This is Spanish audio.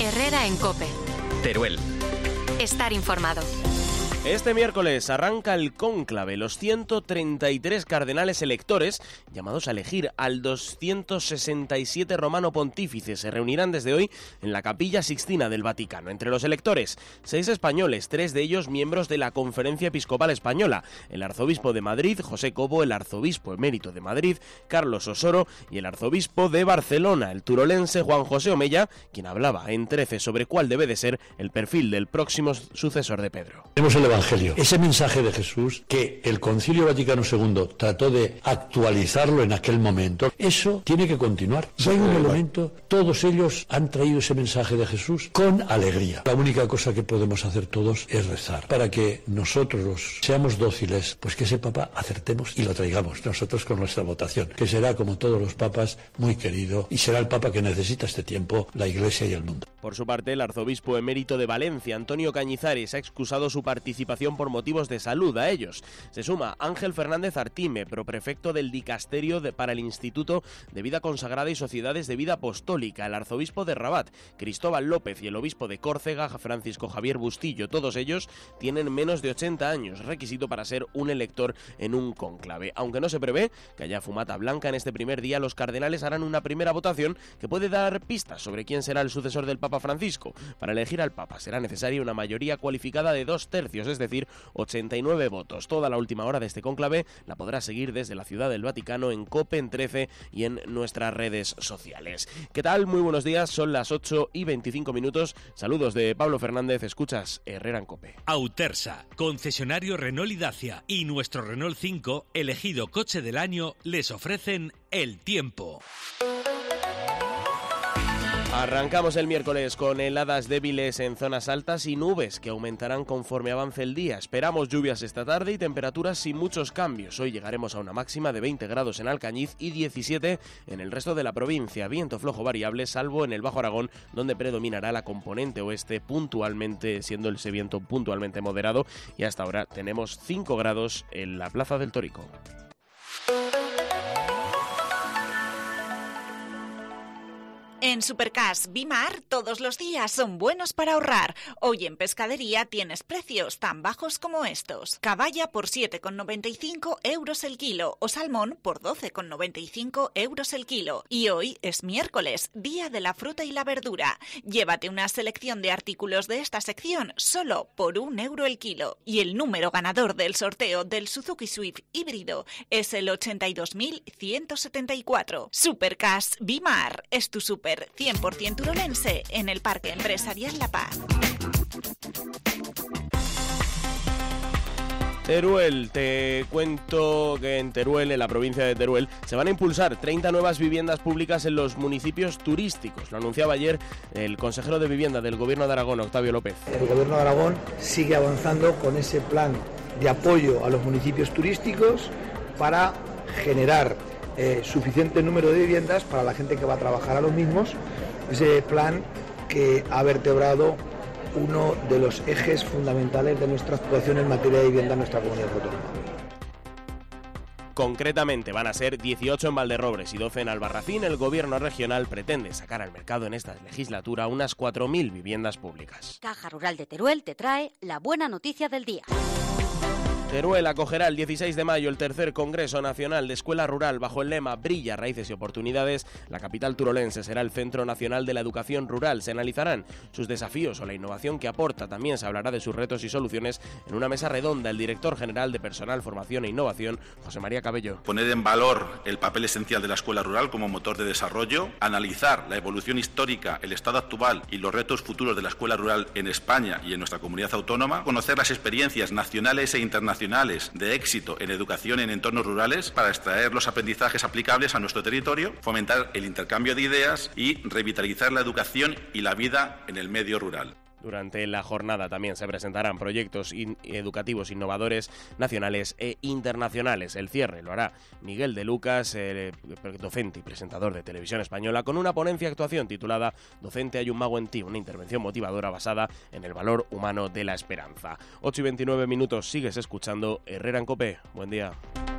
Herrera en COPE. Teruel. Estar informado. Este miércoles arranca el cónclave, los 133 cardenales electores llamados a elegir al 267 romano pontífice. Se reunirán desde hoy en la Capilla Sixtina del Vaticano. Entre los electores, 6 españoles, 3 de ellos miembros de la Conferencia Episcopal Española: el arzobispo de Madrid, José Cobo, el arzobispo emérito de Madrid, Carlos Osoro, y el arzobispo de Barcelona, el turolense Juan José Omeya, quien hablaba en 13 sobre cuál debe de ser el perfil del próximo sucesor de Pedro. Tenemos el Evangelio, ese mensaje de Jesús que el Concilio Vaticano II trató de actualizarlo en aquel momento. Eso tiene que continuar. Si hay un elemento, todos ellos han traído ese mensaje de Jesús con alegría. La única cosa que podemos hacer todos es rezar para que nosotros seamos dóciles, pues que ese Papa acertemos y lo traigamos nosotros con nuestra votación, que será, como todos los papas, muy querido, y será el Papa que necesita este tiempo la Iglesia y el mundo. Por su parte, el arzobispo emérito de Valencia, Antonio Cañizares, ha excusado su participación por motivos de salud. A ellos se suma Ángel Fernández Artime, proprefecto del Dicasterio para el Instituto de Vida Consagrada y Sociedades de Vida Apostólica, el arzobispo de Rabat, Cristóbal López, y el obispo de Córcega, Francisco Javier Bustillo. Todos ellos tienen menos de 80 años, requisito para ser un elector en un cónclave. Aunque no se prevé que haya fumata blanca en este primer día, los cardenales harán una primera votación que puede dar pistas sobre quién será el sucesor del Papa Francisco. Para elegir al Papa será necesaria una mayoría cualificada de 2/3, es decir, 89 votos. Toda la última hora de este cónclave la podrá seguir desde la Ciudad del Vaticano en COPE, en 13 y en nuestras redes sociales. ¿Qué tal? Muy buenos días, son las 8:25. Saludos de Pablo Fernández, escuchas Herrera en COPE. Autersa, concesionario Renault y Dacia, y nuestro Renault 5, elegido coche del año, les ofrecen el tiempo. Arrancamos el miércoles con heladas débiles en zonas altas y nubes que aumentarán conforme avance el día. Esperamos lluvias esta tarde y temperaturas sin muchos cambios. Hoy llegaremos a una máxima de 20 grados en Alcañiz y 17 en el resto de la provincia. Viento flojo variable, salvo en el Bajo Aragón, donde predominará la componente oeste, puntualmente siendo ese viento puntualmente moderado. Y hasta ahora tenemos 5 grados en la Plaza del Torico. En Supercash Bimar todos los días son buenos para ahorrar. Hoy en pescadería tienes precios tan bajos como estos. Caballa por 7,95 euros el kilo o salmón por 12,95 euros el kilo. Y hoy es miércoles, día de la fruta y la verdura. Llévate una selección de artículos de esta sección solo por 1 euro el kilo. Y el número ganador del sorteo del Suzuki Swift híbrido es el 82.174. Supercash Bimar es tu super 100% turolense en el Parque Empresarial La Paz. Teruel, te cuento que en Teruel, en la provincia de Teruel, se van a impulsar 30 nuevas viviendas públicas en los municipios turísticos. Lo anunciaba ayer el consejero de Vivienda del Gobierno de Aragón, Octavio López. El Gobierno de Aragón sigue avanzando con ese plan de apoyo a los municipios turísticos para generar suficiente número de viviendas para la gente que va a trabajar a los mismos. Ese plan que ha vertebrado uno de los ejes fundamentales de nuestra actuación en materia de vivienda en nuestra comunidad autónoma. Concretamente van a ser 18 en Valderrobres y 12 en Albarracín. El gobierno regional pretende sacar al mercado en esta legislatura unas 4.000 viviendas públicas. Caja Rural de Teruel te trae la buena noticia del día. Teruel acogerá el 16 de mayo el tercer Congreso Nacional de Escuela Rural bajo el lema Brilla, Raíces y Oportunidades. La capital turolense será el Centro Nacional de la Educación Rural. Se analizarán sus desafíos o la innovación que aporta. También se hablará de sus retos y soluciones en una mesa redonda. El director general de Personal, Formación e Innovación, José María Cabello. Poner en valor el papel esencial de la escuela rural como motor de desarrollo, analizar la evolución histórica, el estado actual y los retos futuros de la escuela rural en España y en nuestra comunidad autónoma, conocer las experiencias nacionales e internacionales de éxito en educación en entornos rurales para extraer los aprendizajes aplicables a nuestro territorio, fomentar el intercambio de ideas y revitalizar la educación y la vida en el medio rural. Durante la jornada también se presentarán proyectos educativos innovadores nacionales e internacionales. El cierre lo hará Miguel de Lucas, docente y presentador de Televisión Española, con una ponencia actuación titulada Docente hay un mago en ti, una intervención motivadora basada en el valor humano de la esperanza. 8:29, sigues escuchando Herrera en COPE. Buen día.